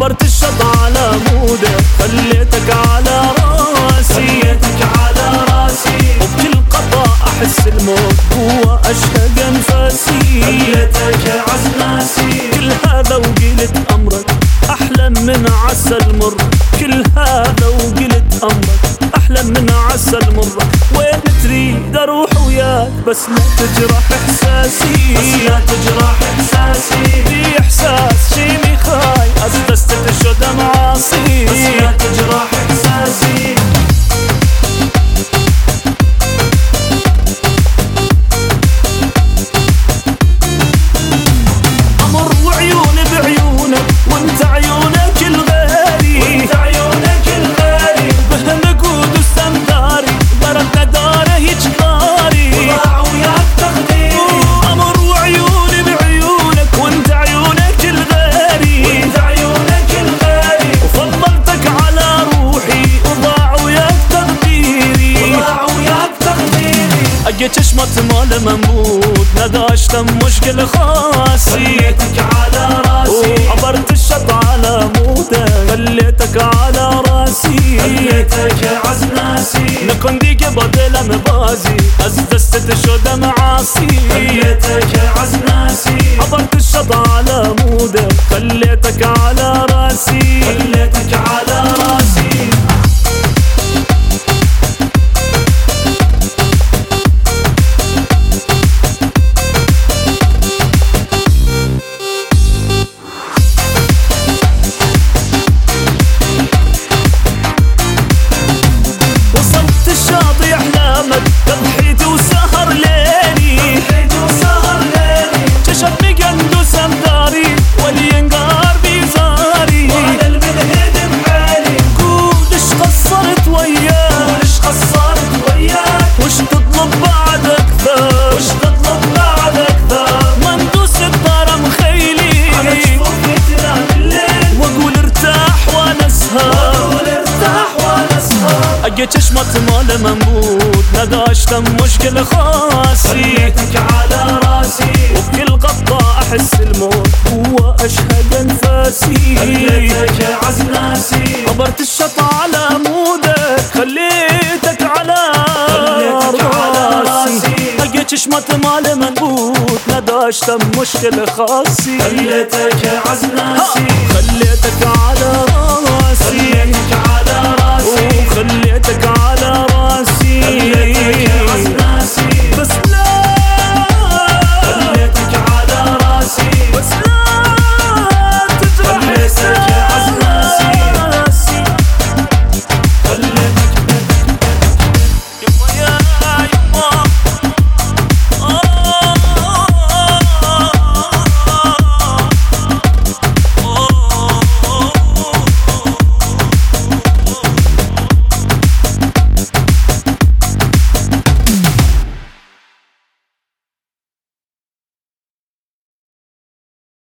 عبرت الشط على مودك خليتك على راسي وبكل قطع أحس الموت هو أشهق أنفاسي خليتك عزناسي كل هذا وقلت أمرك أحلى من عسل مر كل هذا وقلت أمرك أحلى من عسل مر وين تريد أروح وياك بس لا تجرح إحساسي في إحساس شي مخاي أستسدت شو دمعاصي بس لا تجرح إحساسي أمر وعيوني بعيونك وانت عيونك الغالي بهمك ودوس أمداري ضربت داره يجباري وضاع وياك تقديري أمر وعيوني بعيونك وانت عيونك الغالي وفضلتك على روحي وضاع وياك تقديري أجيت شمت مال مموت نداشت مشكل خاصي خليتك على راسي عبرت الشط على مودك خليتك على راسي خليتك عزناسي نكون ديك بدل مبازي أزدست شو دمعاصي خليتك عزناسي عبرت الشط على مودك خليتك على راسي وصلت الشاطئ أحلامك تضحيت وسهر ليلي كشف مقندوس أمداري والينقار بيزاري وعلى المنهد بحالي قول اش قصرت وياك وش تطلب بعد أكثر ما ندوس الدار مخيلي على شفوفتنا بالليل واقول ارتاح وانا اسهر اجيت شمت مال مموت نداشت مشكل خاصي خليتك على راسي وبكل قطة أحس الموت هو أشهق أنفاسي خليتك عزناسي عبرت الشط على مودك خليتك على راسي أجيت شمت مال منبوت نداشت مشكل خاصي خليتك عزناسي